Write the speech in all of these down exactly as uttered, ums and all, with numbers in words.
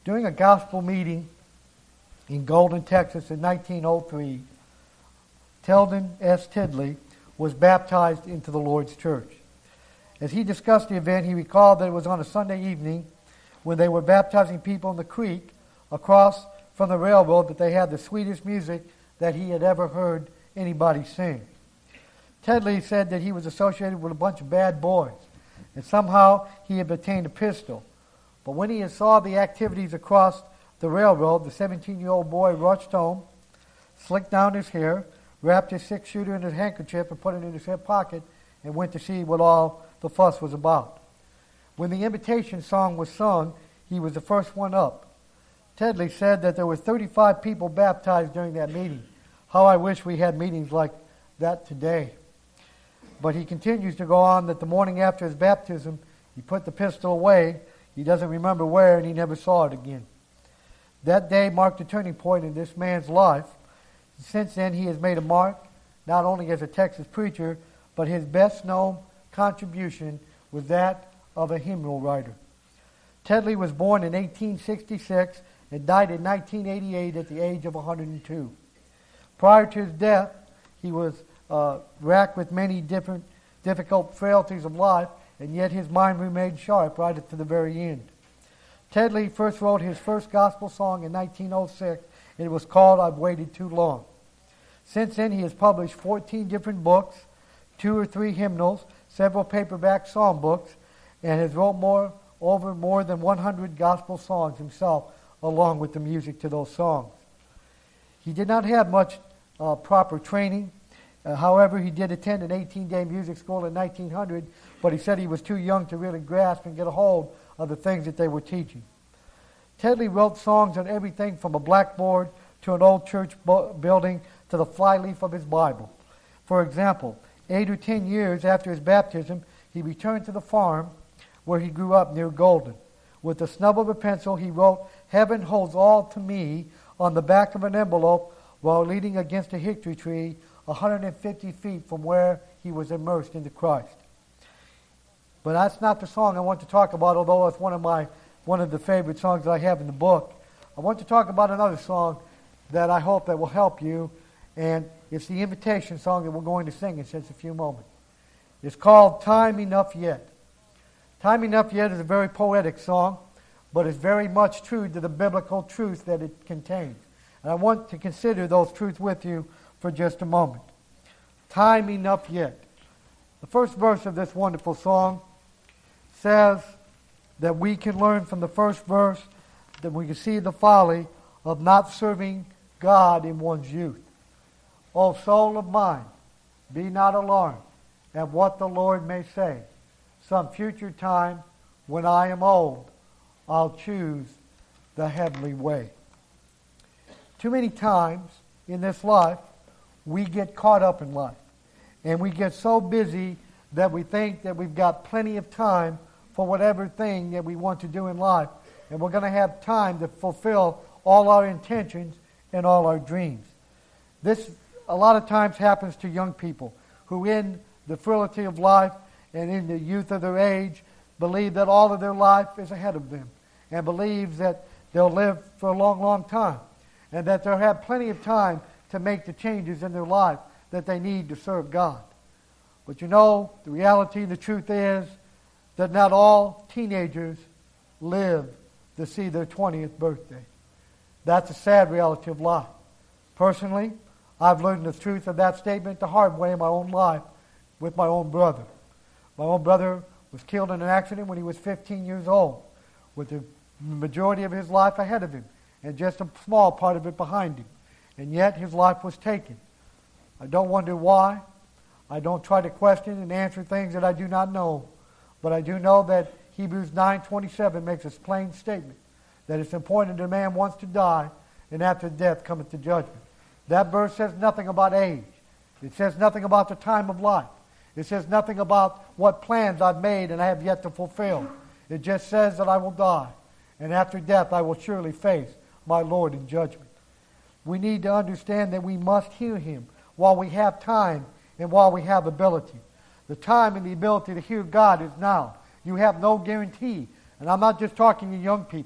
During a gospel meeting in Golden, Texas in nineteen oh three, Teldon S. Tidley was baptized into the Lord's church. As he discussed the event, he recalled that it was on a Sunday evening when they were baptizing people in the creek across from the railroad that they had the sweetest music that he had ever heard anybody sing. Tedley said that he was associated with a bunch of bad boys, and somehow he had obtained a pistol. But when he saw the activities across the railroad, the seventeen-year-old boy rushed home, slicked down his hair, wrapped his six-shooter in his handkerchief and put it in his hip pocket, and went to see what all the fuss was about. When the invitation song was sung, he was the first one up. Tedley said that there were thirty-five people baptized during that meeting. How I wish we had meetings like that today. But he continues to go on that the morning after his baptism, he put the pistol away. He doesn't remember where, and he never saw it again. That day marked a turning point in this man's life. Since then, he has made a mark, not only as a Texas preacher, but his best-known contribution was that of a hymnal writer. Tedley was born in eighteen sixty-six and died in nineteen eighty-eight at the age of one hundred two. Prior to his death, he was uh, racked with many different difficult frailties of life, and yet his mind remained sharp right up to the very end. Tedley first wrote his first gospel song in nineteen oh six, and it was called I've Waited Too Long. Since then, he has published fourteen different books, two or three hymnals, several paperback psalm books, and has wrote more over more than one hundred gospel songs himself, along with the music to those songs. He did not have much uh, proper training. Uh, however, he did attend an eighteen-day music school in nineteen hundred, but he said he was too young to really grasp and get a hold of the things that they were teaching. Tedley wrote songs on everything from a blackboard to an old church bu- building to the flyleaf of his Bible. For example, eight or ten years after his baptism, he returned to the farm where he grew up near Golden. With the snub of a pencil, he wrote, "Heaven holds all to me," on the back of an envelope while leaning against a hickory tree one hundred fifty feet from where he was immersed into Christ. But that's not the song I want to talk about, although it's one of my one of the favorite songs that I have in the book. I want to talk about another song that I hope that will help you, and it's the invitation song that we're going to sing in just a few moments. It's called Time Enough Yet. Time Enough Yet is a very poetic song, but it's very much true to the biblical truth that it contains. And I want to consider those truths with you for just a moment. Time Enough Yet. The first verse of this wonderful song says that we can learn from the first verse that we can see the folly of not serving God in one's youth. O soul of mine, be not alarmed at what the Lord may say. Some future time, when I am old, I'll choose the heavenly way. Too many times in this life, we get caught up in life. And we get so busy that we think that we've got plenty of time for whatever thing that we want to do in life. And we're going to have time to fulfill all our intentions and all our dreams. This a lot of times happens to young people who in the frivolity of life and in the youth of their age believe that all of their life is ahead of them and believe that they'll live for a long, long time and that they'll have plenty of time to make the changes in their life that they need to serve God. But you know, the reality, the truth is that not all teenagers live to see their twentieth birthday. That's a sad reality of life. Personally, I've learned the truth of that statement the hard way in my own life with my own brother. My own brother was killed in an accident when he was fifteen years old, with the majority of his life ahead of him and just a small part of it behind him. And yet his life was taken. I don't wonder why. I don't try to question and answer things that I do not know. But I do know that Hebrews nine twenty-seven makes this plain statement, that it's appointed a man wants to die, and after death cometh the judgment. That verse says nothing about age. It says nothing about the time of life. It says nothing about what plans I've made and I have yet to fulfill. It just says that I will die, and after death I will surely face my Lord in judgment. We need to understand that we must hear Him while we have time and while we have ability. The time and the ability to hear God is now. You have no guarantee. And I'm not just talking to young people.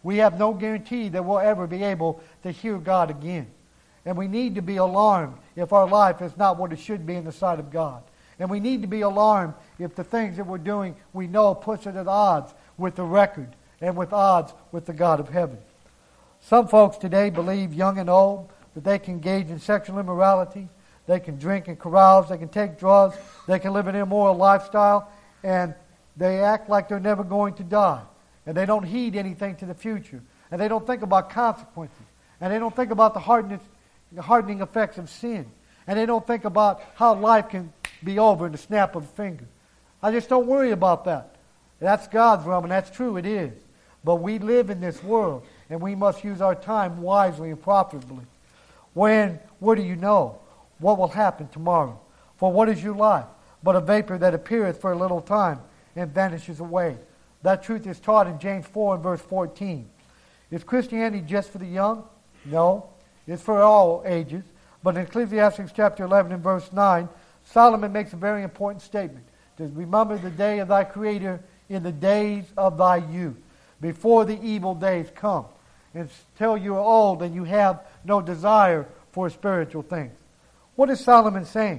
We have no guarantee that we'll ever be able to hear God again. And we need to be alarmed if our life is not what it should be in the sight of God. And we need to be alarmed if the things that we're doing we know puts it at odds with the record and with odds with the God of heaven. Some folks today believe, young and old, that they can engage in sexual immorality, they can drink and carouse, they can take drugs, they can live an immoral lifestyle, and they act like they're never going to die. And they don't heed anything to the future. And they don't think about consequences. And they don't think about the hardening, the hardening effects of sin. And they don't think about how life can be over in the snap of a finger. I just don't worry about that. That's God's realm, and that's true, it is. But we live in this world, and we must use our time wisely and profitably. When, what do you know? What will happen tomorrow? For what is your life? But a vapor that appeareth for a little time and vanishes away. That truth is taught in James four and verse fourteen. Is Christianity just for the young? No. It's for all ages. But in Ecclesiastes chapter eleven and verse nine, Solomon makes a very important statement. It says, remember the day of thy Creator in the days of thy youth, before the evil days come, until you are old and you have no desire for spiritual things. What is Solomon saying?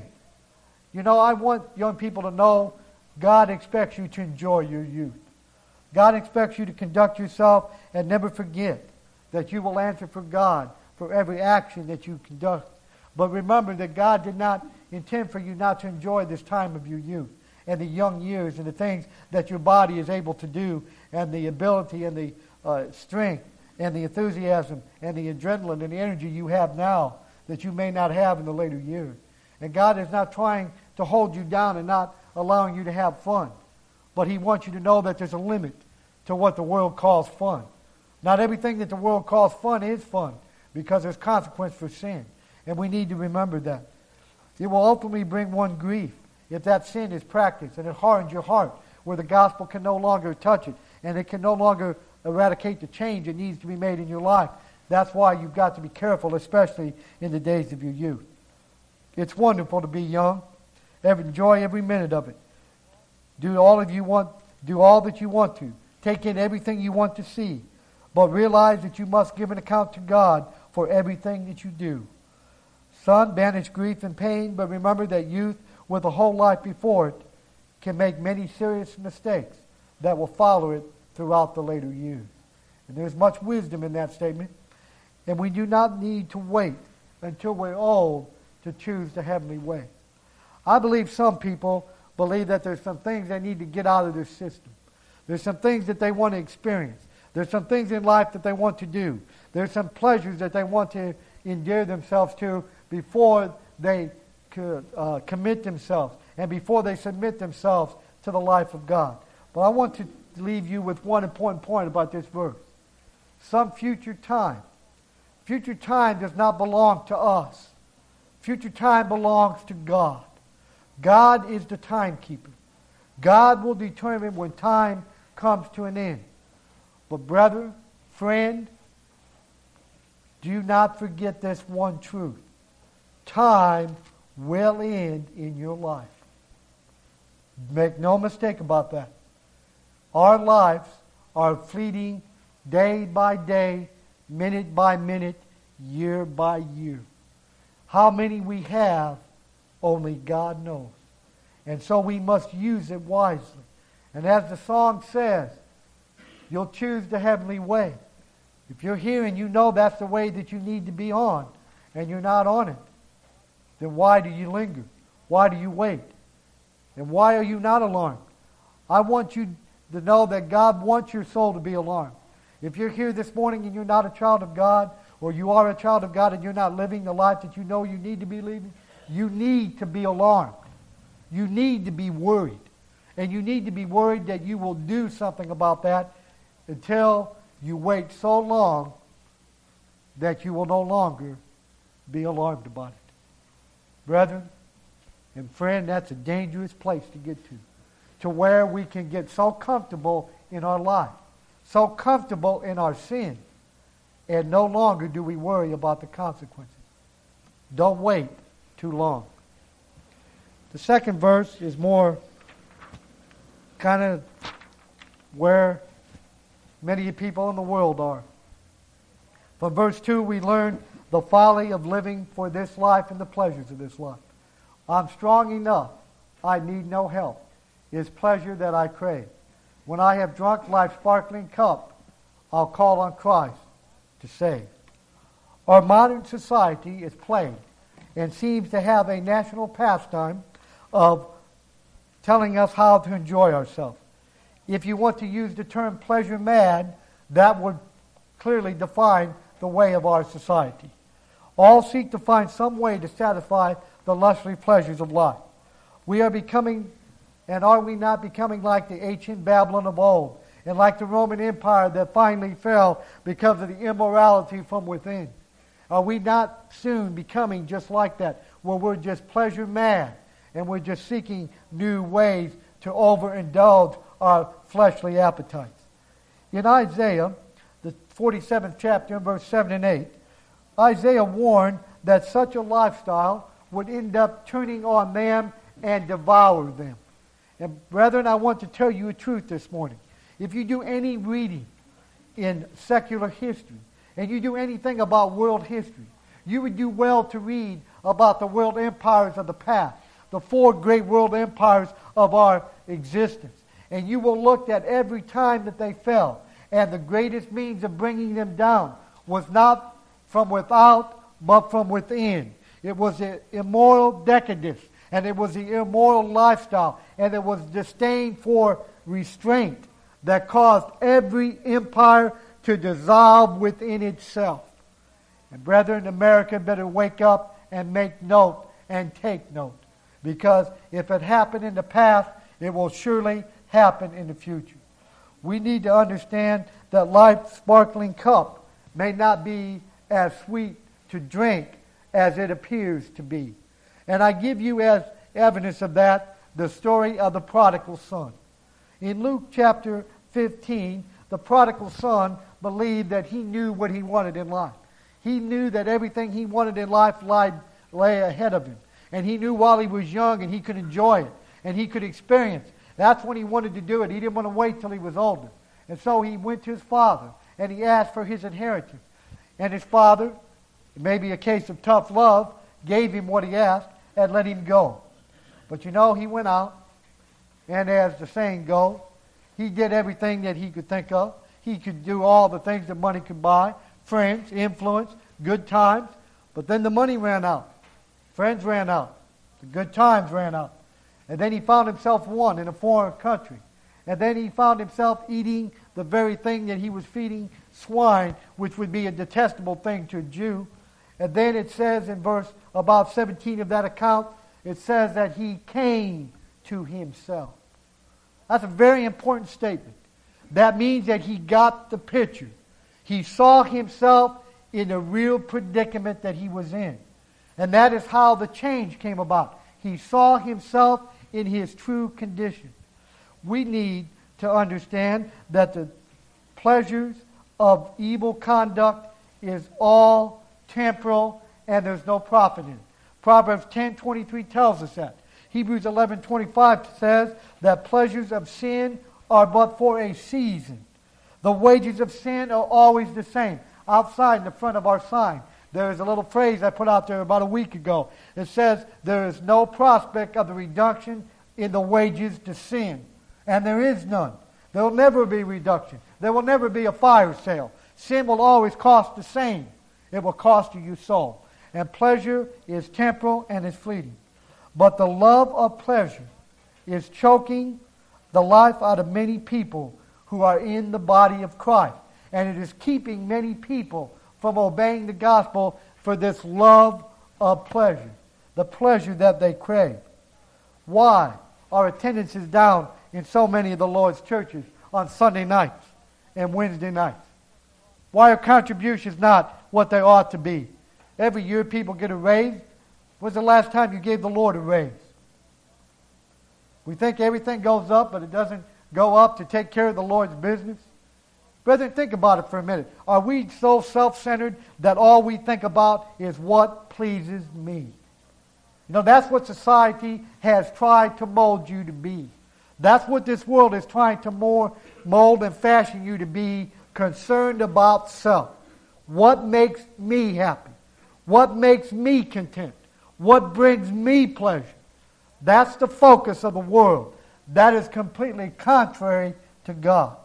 You know, I want young people to know God expects you to enjoy your youth. God expects you to conduct yourself and never forget that you will answer for God for every action that you conduct. But remember that God did not intend for you not to enjoy this time of your youth and the young years and the things that your body is able to do and the ability and the uh, strength and the enthusiasm and the adrenaline and the energy you have now that you may not have in the later years. And God is not trying to hold you down and not allowing you to have fun. But He wants you to know that there's a limit to what the world calls fun. Not everything that the world calls fun is fun, because there's consequence for sin. And we need to remember that. It will ultimately bring one grief if that sin is practiced and it hardens your heart where the gospel can no longer touch it and it can no longer eradicate the change that needs to be made in your life. That's why you've got to be careful, especially in the days of your youth. It's wonderful to be young. Enjoy every minute of it. Do all of you want, do all that you want to. Take in everything you want to see. But realize that you must give an account to God for everything that you do. Son, banish grief and pain, but remember that youth with a whole life before it can make many serious mistakes that will follow it throughout the later years. And there's much wisdom in that statement. And we do not need to wait until we're old to choose the heavenly way. I believe some people believe that there's some things they need to get out of their system. There's some things that they want to experience. There's some things in life that they want to do. There's some pleasures that they want to endear themselves to before they could, uh, commit themselves and before they submit themselves to the life of God. But I want to leave you with one important point about this verse. Some future time. Future time does not belong to us. Future time belongs to God. God is the timekeeper. God will determine when time comes to an end. But brother, friend, do not forget this one truth. Time will end in your life. Make no mistake about that. Our lives are fleeting day by day, minute by minute, year by year. How many we have, only God knows. And so we must use it wisely. And as the song says, you'll choose the heavenly way. If you're here and you know that's the way that you need to be on, and you're not on it, then why do you linger? Why do you wait? And why are you not alarmed? I want you to know that God wants your soul to be alarmed. If you're here this morning and you're not a child of God, or you are a child of God and you're not living the life that you know you need to be living, you need to be alarmed. You need to be worried. And you need to be worried that you will do something about that until you wait so long that you will no longer be alarmed about it. Brethren and friend, that's a dangerous place to get to. To where we can get so comfortable in our life, so comfortable in our sin, and no longer do we worry about the consequences. Don't wait too long. The second verse is more kind of where Many people in the world are. From verse two, we learn the folly of living for this life and the pleasures of this life. I'm strong enough. I need no help. It is pleasure that I crave. When I have drunk life's sparkling cup, I'll call on Christ to save. Our modern society is plagued and seems to have a national pastime of telling us how to enjoy ourselves. If you want to use the term pleasure mad, that would clearly define the way of our society. All seek to find some way to satisfy the lustful pleasures of life. We are becoming, and are we not becoming like the ancient Babylon of old, and like the Roman Empire that finally fell because of the immorality from within? Are we not soon becoming just like that, where we're just pleasure mad, and we're just seeking new ways to overindulge our fleshly appetites? In Isaiah, the forty-seventh chapter, verse seven and eight, Isaiah warned that such a lifestyle would end up turning on them and devour them. And brethren, I want to tell you a truth this morning. If you do any reading in secular history, and you do anything about world history, you would do well to read about the world empires of the past, the four great world empires of our existence. And you will look at every time that they fell, and the greatest means of bringing them down was not from without, but from within. It was the immoral decadence, and it was the immoral lifestyle, and it was disdain for restraint that caused every empire to dissolve within itself. And brethren, America better wake up and make note and take note. Because if it happened in the past, it will surely happen in the future. We need to understand that life's sparkling cup may not be as sweet to drink as it appears to be. And I give you as evidence of that the story of the prodigal son. In Luke chapter fifteen, the prodigal son believed that he knew what he wanted in life. He knew that everything he wanted in life lied, lay ahead of him. And he knew while he was young and he could enjoy it and he could experience. That's when he wanted to do it. He didn't want to wait till he was older. And so he went to his father and he asked for his inheritance. And his father, maybe a case of tough love, gave him what he asked and let him go. But you know, he went out, and as the saying goes, he did everything that he could think of. He could do all the things that money could buy, friends, influence, good times. But then the money ran out. Friends ran out. The good times ran out. And then he found himself one in a foreign country. And then he found himself eating the very thing that he was feeding swine, which would be a detestable thing to a Jew. And then it says in verse about seventeen of that account, it says that he came to himself. That's a very important statement. That means that he got the picture. He saw himself in the real predicament that he was in. And that is how the change came about. He saw himself in his true condition. We need to understand that the pleasures of evil conduct is all temporal and there's no profit in it. Proverbs ten twenty-three tells us that. Hebrews eleven twenty-five says that pleasures of sin are but for a season. The wages of sin are always the same. Outside in the front of our sign, there is a little phrase I put out there about a week ago. It says there is no prospect of the reduction in the wages to sin. And there is none. There will never be reduction. There will never be a fire sale. Sin will always cost the same. It will cost you your soul. And pleasure is temporal and is fleeting. But the love of pleasure is choking the life out of many people who are in the body of Christ. And it is keeping many people from obeying the gospel for this love of pleasure, the pleasure that they crave. Why are attendances down in so many of the Lord's churches on Sunday nights and Wednesday nights? Why are contributions not what they ought to be? Every year people get a raise. When's the last time you gave the Lord a raise? We think everything goes up, but it doesn't go up to take care of the Lord's business. Brethren, think about it for a minute. Are we so self-centered that all we think about is what pleases me? You know, that's what society has tried to mold you to be. That's what this world is trying to more mold and fashion you to be concerned about self. What makes me happy? What makes me content? What brings me pleasure? That's the focus of the world. That is completely contrary to God.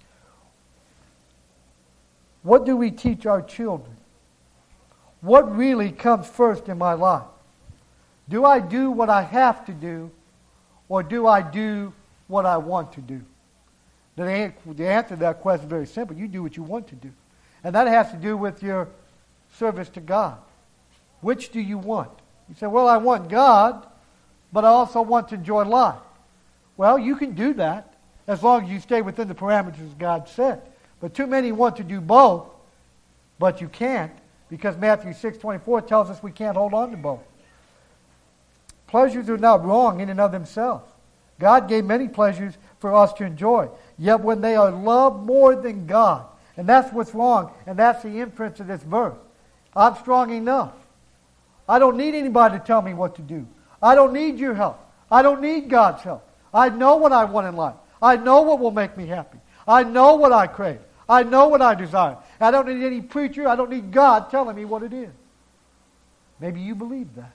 What do we teach our children? What really comes first in my life? Do I do what I have to do, or do I do what I want to do? The answer to that question is very simple. You do what you want to do. And that has to do with your service to God. Which do you want? You say, well, I want God, but I also want to enjoy life. Well, you can do that as long as you stay within the parameters God set. But too many want to do both, but you can't, because Matthew six twenty-four tells us we can't hold on to both. Pleasures are not wrong in and of themselves. God gave many pleasures for us to enjoy. Yet when they are loved more than God, and that's what's wrong, and that's the inference of this verse. I'm strong enough. I don't need anybody to tell me what to do. I don't need your help. I don't need God's help. I know what I want in life. I know what will make me happy. I know what I crave. I know what I desire. I don't need any preacher. I don't need God telling me what it is. Maybe you believe that.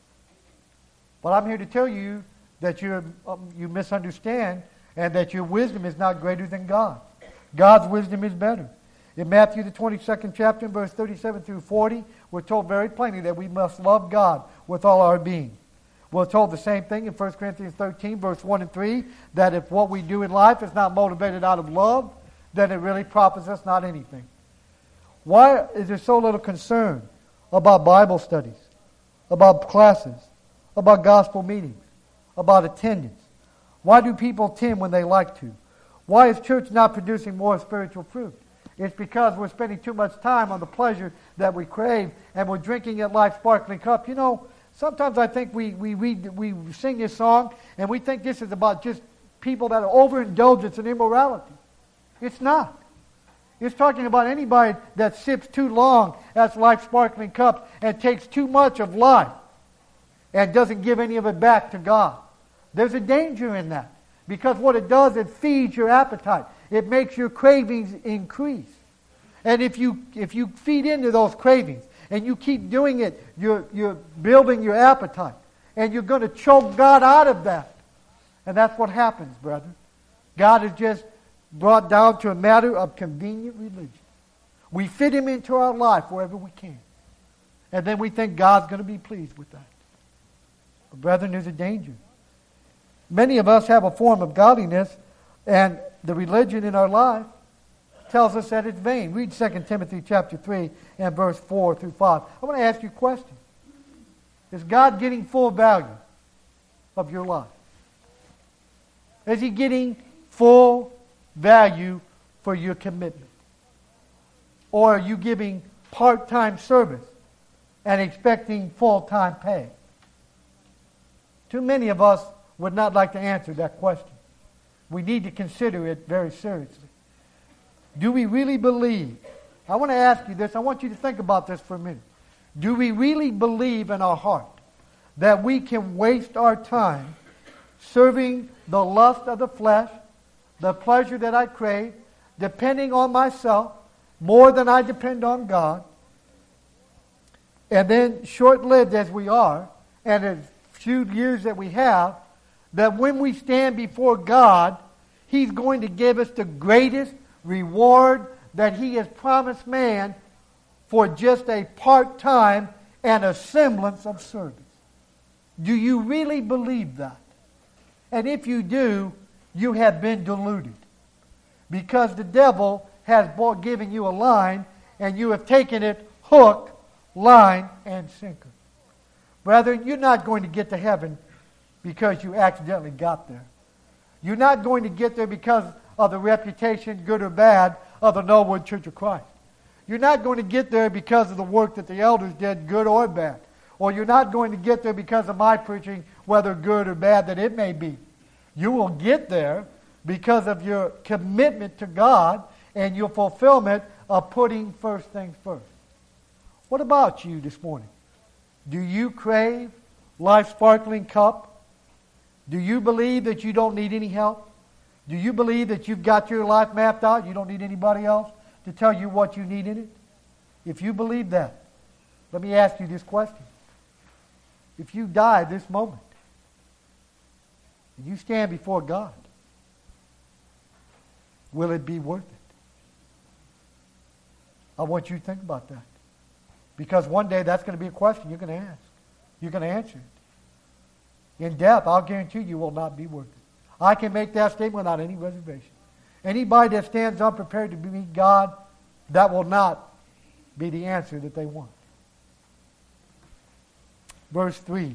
But I'm here to tell you that you're, um, you misunderstand and that your wisdom is not greater than God. God's wisdom is better. In Matthew the twenty-second chapter, verse thirty-seven through forty, we're told very plainly that we must love God with all our being. We're told the same thing in First Corinthians thirteen, verse one and three, that if what we do in life is not motivated out of love, then it really profits us not anything. Why is there so little concern about Bible studies, about classes, about gospel meetings, about attendance? Why do people attend when they like to? Why is church not producing more spiritual fruit? It's because we're spending too much time on the pleasure that we crave, and we're drinking at life's sparkling cup. You know, sometimes I think we, we read, we sing this song, and we think this is about just people that are overindulgent in immorality. It's not. It's talking about anybody that sips too long at life's sparkling cup and takes too much of life and doesn't give any of it back to God. There's a danger in that, because what it does, it feeds your appetite. It makes your cravings increase. And if you if you feed into those cravings and you keep doing it, you're, you're building your appetite. And you're going to choke God out of that. And that's what happens, brethren. God is just brought down to a matter of convenient religion. We fit Him into our life wherever we can. And then we think God's going to be pleased with that. But brethren, there's a danger. Many of us have a form of godliness, and the religion in our life tells us that it's vain. Read Second Timothy chapter three and verse four through five. I want to ask you a question. Is God getting full value of your life? Is He getting full value for your commitment? Or are you giving part-time service and expecting full-time pay? Too many of us would not like to answer that question. We need to consider it very seriously. Do we really believe? I want to ask you this. I want you to think about this for a minute. Do we really believe in our heart that we can waste our time serving the lust of the flesh, the pleasure that I crave, depending on myself more than I depend on God, and then short-lived as we are, and as few years that we have, that when we stand before God, He's going to give us the greatest reward that He has promised man for just a part-time and a semblance of service. Do you really believe that? And if you do, you have been deluded. Because the devil has given you a line, and you have taken it hook, line, and sinker. Brethren, you're not going to get to heaven because you accidentally got there. You're not going to get there because of the reputation, good or bad, of the Norwood Church of Christ. You're not going to get there because of the work that the elders did, good or bad. Or you're not going to get there because of my preaching, whether good or bad that it may be. You will get there because of your commitment to God and your fulfillment of putting first things first. What about you this morning? Do you crave life's sparkling cup? Do you believe that you don't need any help? Do you believe that you've got your life mapped out? You don't need anybody else to tell you what you need in it? If you believe that, let me ask you this question. If you die this moment, and you stand before God, will it be worth it? I want you to think about that. Because one day that's going to be a question you're going to ask. You're going to answer it. In death, I'll guarantee you will not be worth it. I can make that statement without any reservation. Anybody that stands unprepared to meet God, that will not be the answer that they want. Verse three.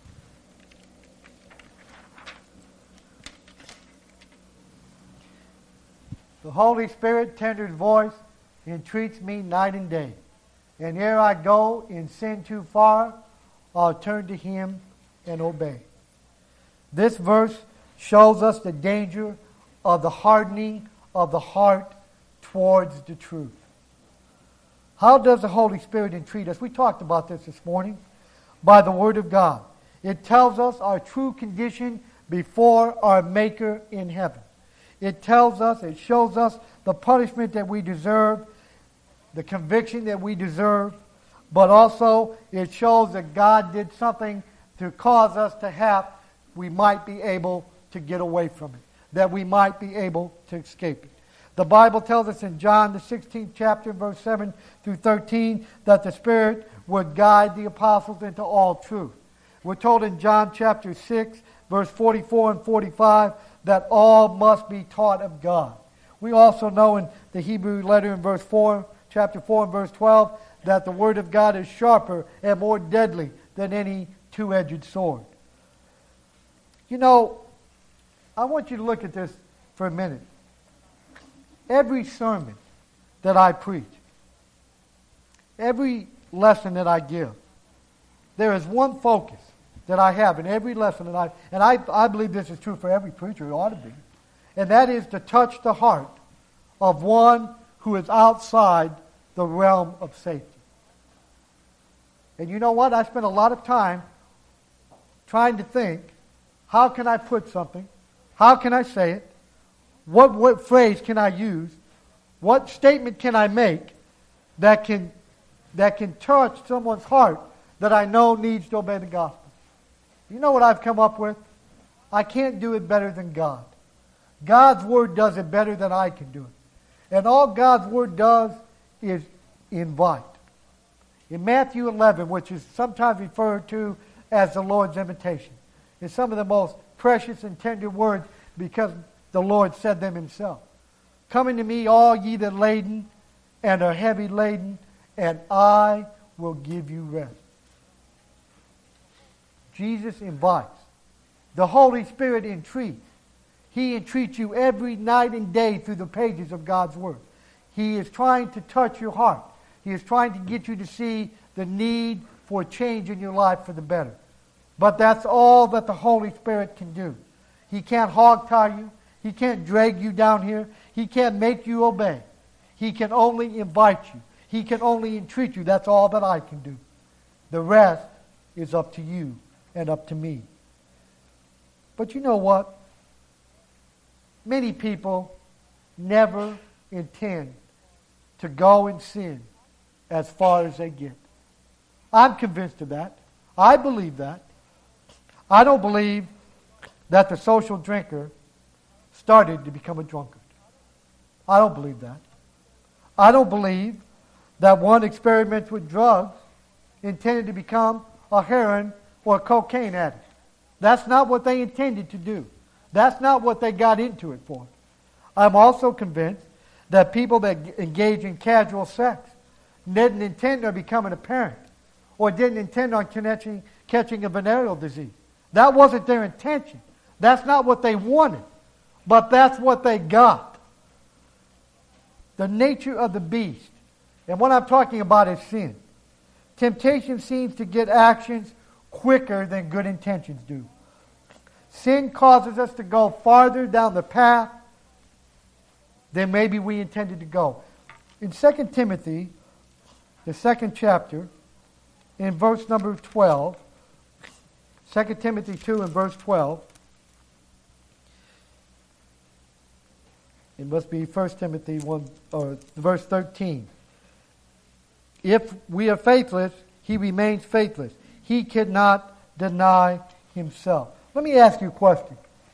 The Holy Spirit tenders voice entreats me night and day. And ere I go in sin too far, I'll turn to Him and obey. This verse shows us the danger of the hardening of the heart towards the truth. How does the Holy Spirit entreat us? We talked about this this morning. By the Word of God. It tells us our true condition before our Maker in heaven. It tells us, it shows us the punishment that we deserve, the conviction that we deserve, but also it shows that God did something to cause us to have, we might be able to get away from it, that we might be able to escape it. The Bible tells us in John, the sixteenth chapter, verse seven through thirteen, that the Spirit would guide the apostles into all truth. We're told in John chapter six, verse forty-four and forty-five, that all must be taught of God. We also know in the Hebrew letter in verse four, chapter four and verse twelve, that the Word of God is sharper and more deadly than any two-edged sword. You know, I want you to look at this for a minute. Every sermon that I preach, every lesson that I give, there is one focus that I have in every lesson that I, and I, I believe this is true for every preacher, it ought to be, and that is to touch the heart of one who is outside the realm of safety. And you know what? I spent a lot of time trying to think, how can I put something? How can I say it? What, what phrase can I use? What statement can I make that can, that can touch someone's heart that I know needs to obey the gospel? You know what I've come up with? I can't do it better than God. God's Word does it better than I can do it. And all God's Word does is invite. In Matthew eleven, which is sometimes referred to as the Lord's invitation, is some of the most precious and tender words because the Lord said them Himself. Come unto me, all ye that laden and are heavy laden, and I will give you rest. Jesus invites. The Holy Spirit entreats. He entreats you every night and day through the pages of God's Word. He is trying to touch your heart. He is trying to get you to see the need for change in your life for the better. But that's all that the Holy Spirit can do. He can't hog-tie you. He can't drag you down here. He can't make you obey. He can only invite you. He can only entreat you. That's all that I can do. The rest is up to you and up to me. But you know what? Many people never intend to go and sin as far as they get. I'm convinced of that. I believe that. I don't believe that the social drinker started to become a drunkard. I don't believe that. I don't believe that one experiments with drugs intended to become a heroin or a cocaine addict. That's not what they intended to do. That's not what they got into it for. I'm also convinced that people that engage in casual sex didn't intend on becoming a parent or didn't intend on catching, catching a venereal disease. That wasn't their intention. That's not what they wanted. But that's what they got. The nature of the beast. And what I'm talking about is sin. Temptation seems to get actions quicker than good intentions do. Sin causes us to go farther down the path than maybe we intended to go. In Second Timothy, the second chapter, in verse number twelve, Second Timothy two and verse twelve, It must be First Timothy one, or verse thirteen. If we are faithless, he remains faithless. He cannot deny himself. Let me ask you a question.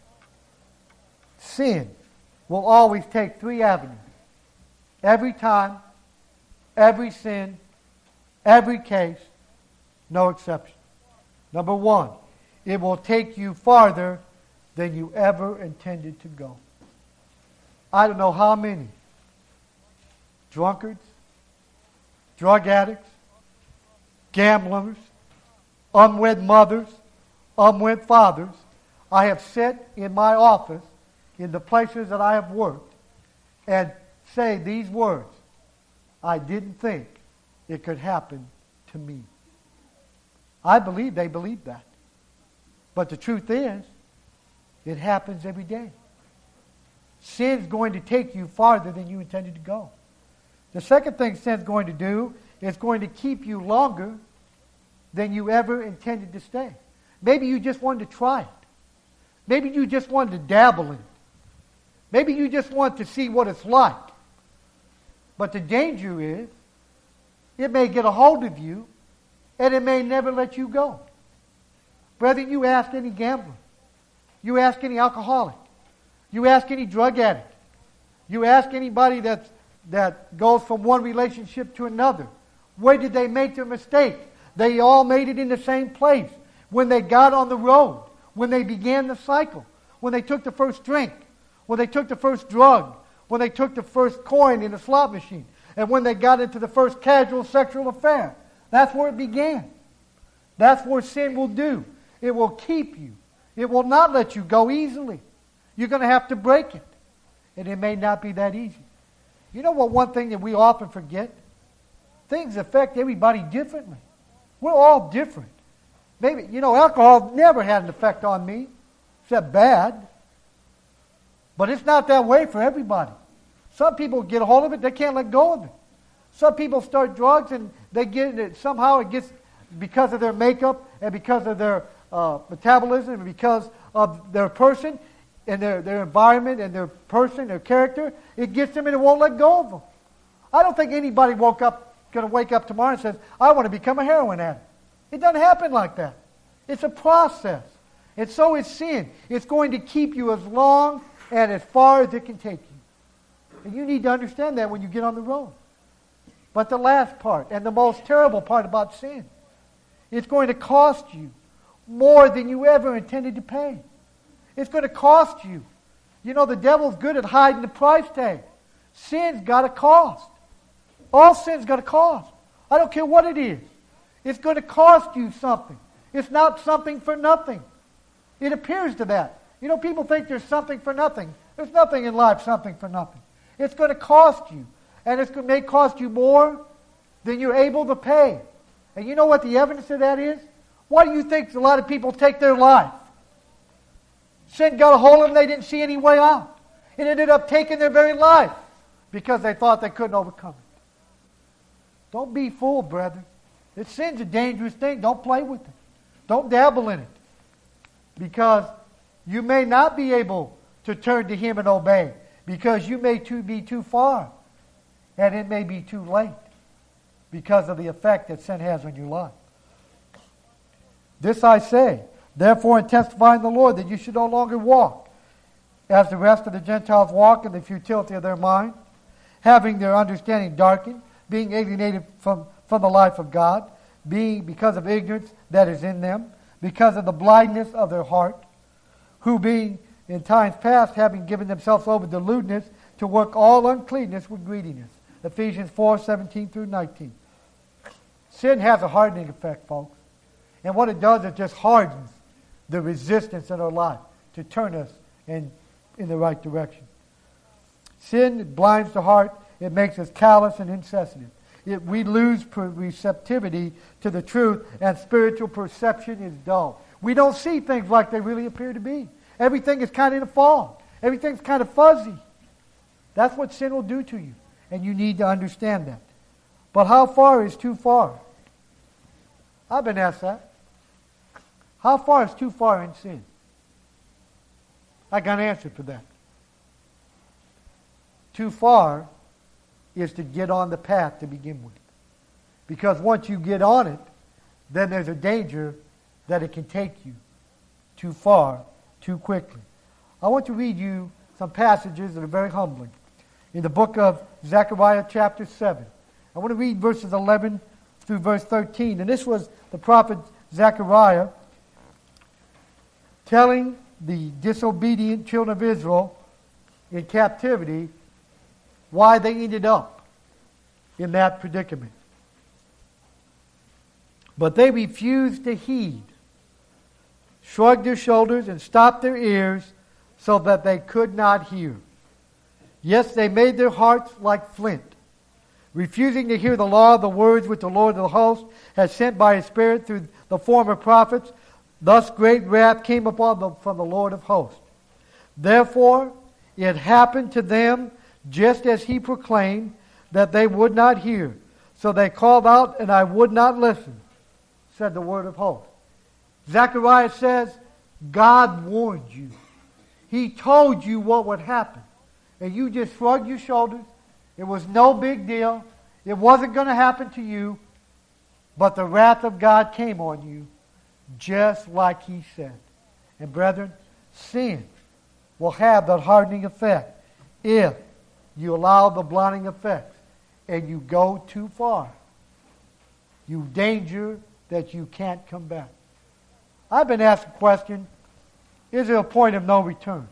Sin will always take three avenues. Every time, every sin, every case, no exception. Number one, it will take you farther than you ever intended to go. I don't know how many drunkards, drug addicts, gamblers, unwed mothers, unwed fathers, I have sat in my office in the places that I have worked and say these words, I didn't think it could happen to me. I believe they believe that. But the truth is, it happens every day. Sin's going to take you farther than you intended to go. The second thing sin's going to do is going to keep you longer than you ever intended to stay. Maybe you just wanted to try it. Maybe you just wanted to dabble in it. Maybe you just want to see what it's like. But the danger is, it may get a hold of you, and it may never let you go. Brethren, you ask any gambler, you ask any alcoholic, you ask any drug addict, you ask anybody that's, that goes from one relationship to another, where did they make their mistake? They all made it in the same place. When they got on the road, when they began the cycle, when they took the first drink, when they took the first drug, when they took the first coin in the slot machine, and when they got into the first casual sexual affair. That's where it began. That's what sin will do. It will keep you. It will not let you go easily. You're going to have to break it. And it may not be that easy. You know what one thing that we often forget? Things affect everybody differently. We're all different. Maybe, you know, alcohol never had an effect on me, except bad. But it's not that way for everybody. Some people get a hold of it, they can't let go of it. Some people start drugs and they get it, somehow it gets, because of their makeup and because of their uh, metabolism and because of their person and their, their environment and their person, their character, it gets them and it won't let go of them. I don't think anybody woke up, going to wake up tomorrow and says, I want to become a heroin addict. It doesn't happen like that. It's a process. And so is sin. It's going to keep you as long and as far as it can take you. And you need to understand that when you get on the road. But the last part, and the most terrible part about sin, it's going to cost you more than you ever intended to pay. It's going to cost you. You know, the devil's good at hiding the price tag. Sin's got a cost. All sin's got a cost. I don't care what it is. It's going to cost you something. It's not something for nothing. It appears to that. You know, people think there's something for nothing. There's nothing in life something for nothing. It's going to cost you. And it may cost you more than you're able to pay. And you know what the evidence of that is? Why do you think a lot of people take their life? Sin got a hold of them, they didn't see any way out. It ended up taking their very life because they thought they couldn't overcome it. Don't be fooled, brethren. This sin's a dangerous thing. Don't play with it. Don't dabble in it. Because you may not be able to turn to Him and obey. Because you may too be too far. And it may be too late. Because of the effect that sin has on your life. This I say, therefore, in testifying the Lord, that you should no longer walk as the rest of the Gentiles walk in the futility of their mind, having their understanding darkened, being alienated from, from the life of God, being because of ignorance that is in them, because of the blindness of their heart, who being in times past having given themselves over to lewdness, to work all uncleanness with greediness. Ephesians four, seventeen through nineteen. Sin has a hardening effect, folks. And what it does, it just hardens the resistance in our life to turn us in, in the right direction. Sin blinds the heart. It makes us callous and insensitive. It, we lose per- receptivity to the truth, and spiritual perception is dull. We don't see things like they really appear to be. Everything is kind of in a fog. Everything's kind of fuzzy. That's what sin will do to you, and you need to understand that. But how far is too far? I've been asked that. How far is too far in sin? I got an answer for that. too far is to get on the path to begin with. Because once you get on it, then there's a danger that it can take you too far, too quickly. I want to read you some passages that are very humbling. In the book of Zechariah chapter seven. I want to read verses eleven through verse thirteen. And this was the prophet Zechariah telling the disobedient children of Israel in captivity why they ended up in that predicament. But they refused to heed, shrugged their shoulders, and stopped their ears so that they could not hear. Yes, they made their hearts like flint, refusing to hear the law of the words which the Lord of the hosts has sent by his Spirit through the former prophets. Thus great wrath came upon them from the Lord of hosts. Therefore it happened to them just as he proclaimed, that they would not hear. So they called out, and I would not listen, said the word of hosts. Zechariah says, God warned you. He told you what would happen. And you just shrugged your shoulders. It was no big deal. It wasn't going to happen to you. But the wrath of God came on you, just like he said. And brethren, sin will have that hardening effect if you allow the blinding effects and you go too far. You danger that you can't come back. I've been asked a question, is there a point of no return?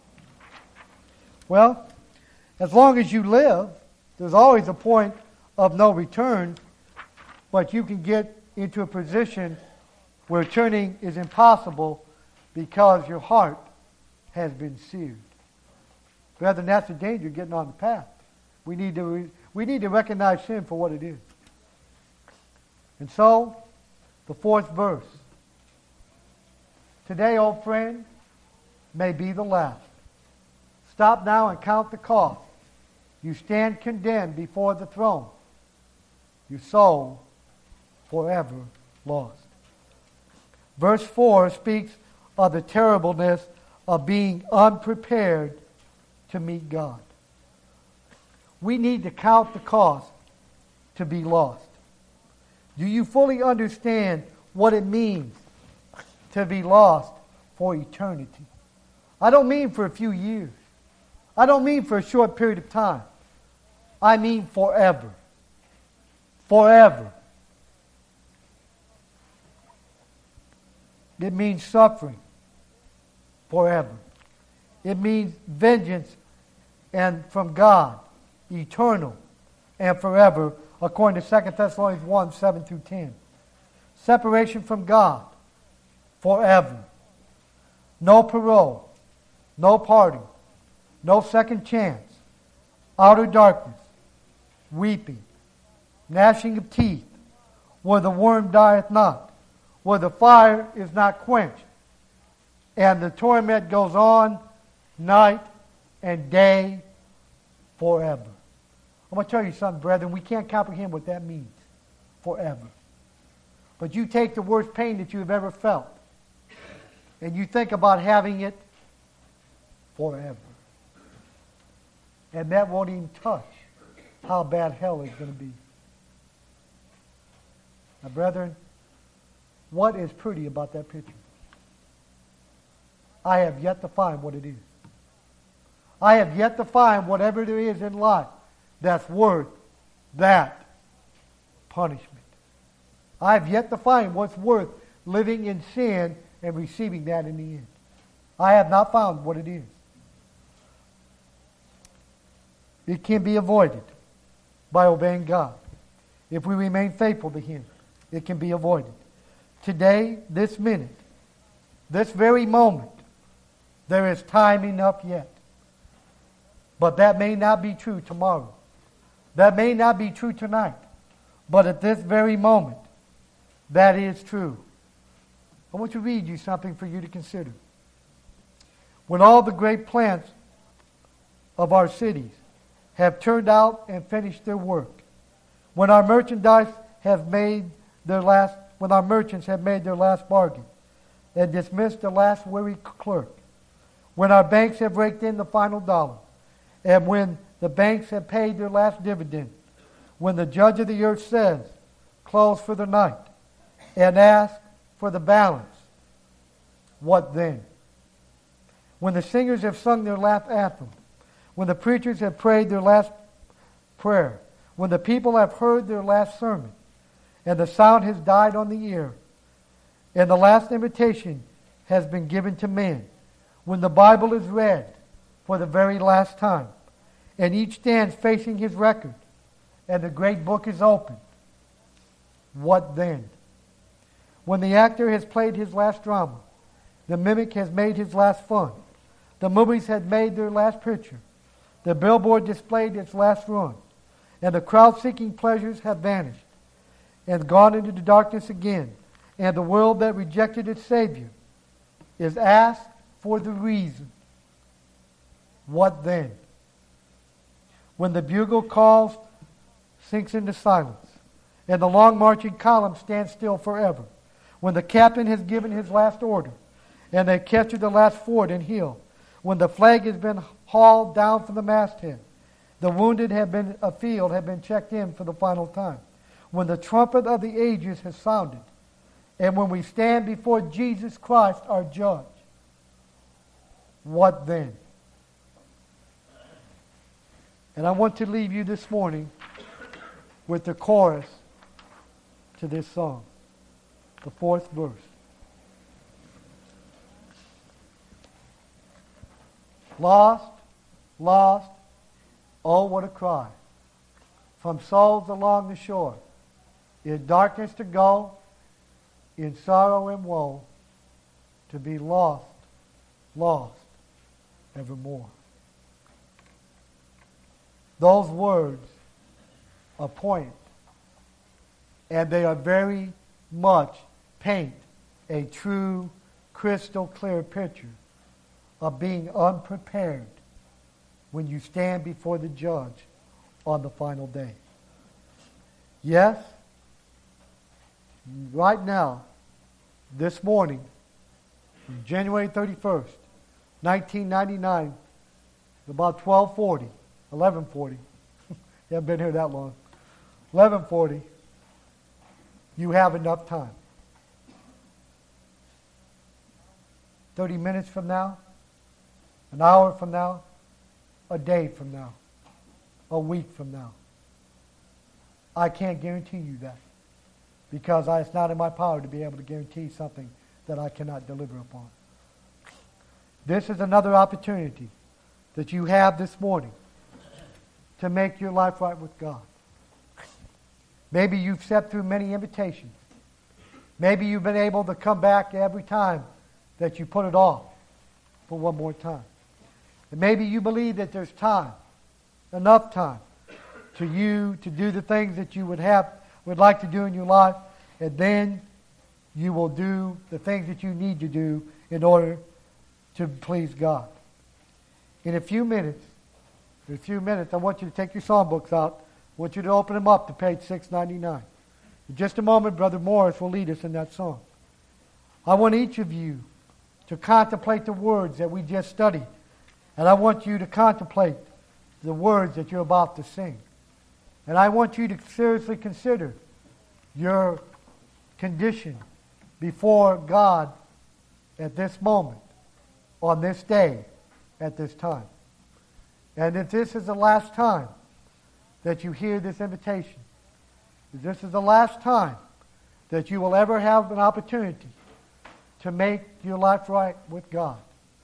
Well, as long as you live, there's always a point of no return, but you can get into a position where turning is impossible because your heart has been seared. Brethren, that's the danger of getting on the path. We need to re- we need to recognize sin for what it is. And so, the fourth verse. Today, old friend, may be the last. Stop now and count the cost. You stand condemned before the throne. Your soul forever lost. Verse four speaks of the terribleness of being unprepared to meet God. We need to count the cost to be lost. Do you fully understand what it means to be lost for eternity? I don't mean for a few years. I don't mean for a short period of time. I mean forever. Forever. It means suffering forever. It means vengeance and from God, eternal and forever, according to Second Thessalonians one, seven through ten. Separation from God forever. No parole, no pardon, no second chance, outer darkness, weeping, gnashing of teeth, where the worm dieth not, where the fire is not quenched, and the torment goes on night and day forever. I'm going to tell you something, brethren. We can't comprehend what that means. Forever. But you take the worst pain that you've ever felt, and you think about having it forever. And that won't even touch how bad hell is going to be. Now, brethren, what is pretty about that picture? I have yet to find what it is. I have yet to find whatever there is in life that's worth that punishment. I have yet to find what's worth living in sin and receiving that in the end. I have not found what it is. It can be avoided by obeying God. If we remain faithful to Him, it can be avoided. Today, this minute, this very moment, there is time enough yet. But that may not be true tomorrow. That may not be true tonight. But at this very moment, that is true. I want to read you something for you to consider. When all the great plants of our cities have turned out and finished their work, when our merchandise have made their last, when our merchants have made their last bargain and dismissed the last weary clerk, when our banks have raked in the final dollar, and when the banks have paid their last dividend, when the judge of the earth says, close for the night, and ask for the balance, what then? When the singers have sung their last anthem, when the preachers have prayed their last prayer, when the people have heard their last sermon, and the sound has died on the ear, and the last invitation has been given to man, when the Bible is read for the very last time, and each stands facing his record, and the great book is opened, what then? When the actor has played his last drama, the mimic has made his last fun, the movies had made their last picture, the billboard displayed its last run, and the crowd-seeking pleasures have vanished and gone into the darkness again, and the world that rejected its Savior is asked for the reason. What then? When the bugle calls sinks into silence, and the long marching column stands still forever, when the captain has given his last order, and they capture the last fort and hill, when the flag has been hauled down from the masthead, the wounded have been afield, have been checked in for the final time, when the trumpet of the ages has sounded, and when we stand before Jesus Christ, our judge, what then? And I want to leave you this morning with the chorus to this song, the fourth verse. Lost, lost, oh what a cry, from souls along the shore, in darkness to go, in sorrow and woe, to be lost, lost evermore. Those words are poignant, and they are very much paint a true, crystal clear picture of being unprepared when you stand before the judge on the final day. Yes, right now, this morning, January thirty-first, nineteen ninety-nine, about twelve forty, eleven forty, you haven't been here that long, eleven forty, you have enough time. thirty minutes from now, an hour from now, a day from now, a week from now. I can't guarantee you that, because I, it's not in my power to be able to guarantee something that I cannot deliver upon. This is another opportunity that you have this morning to make your life right with God. Maybe you've stepped through many invitations. Maybe you've been able to come back every time that you put it off for one more time. And maybe you believe that there's time, enough time, to you to do the things that you would have, would like to do in your life, and then you will do the things that you need to do in order to please God. In a few minutes, in a few minutes, I want you to take your songbooks out. I want you to open them up to page six ninety-nine. In just a moment, Brother Morris will lead us in that song. I want each of you to contemplate the words that we just studied. And I want you to contemplate the words that you're about to sing. And I want you to seriously consider your condition before God at this moment, on this day, at this time. And if this is the last time that you hear this invitation, if this is the last time that you will ever have an opportunity to make your life right with God,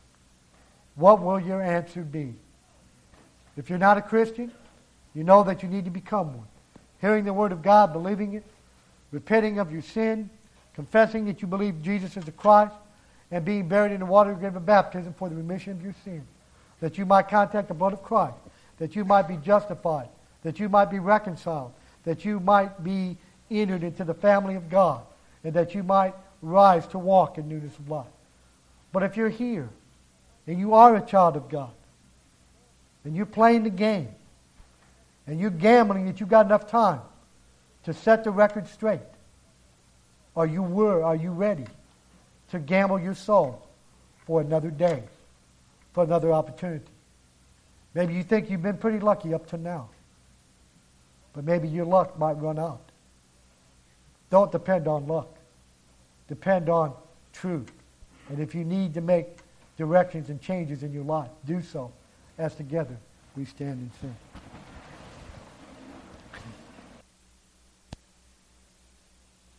what will your answer be? If you're not a Christian, you know that you need to become one. Hearing the Word of God, believing it, repenting of your sin, confessing that you believe Jesus is the Christ, and being buried in the water grave of baptism for the remission of your sin, that you might contact the blood of Christ, that you might be justified, that you might be reconciled, that you might be entered into the family of God, and that you might rise to walk in newness of life. But if you're here, and you are a child of God, and you're playing the game, and you're gambling that you've got enough time to set the record straight, are you were, are you ready to gamble your soul for another day, for another opportunity? Maybe you think you've been pretty lucky up to now. But maybe your luck might run out. Don't depend on luck. Depend on truth. And if you need to make directions and changes in your life, do so as together we stand and sing.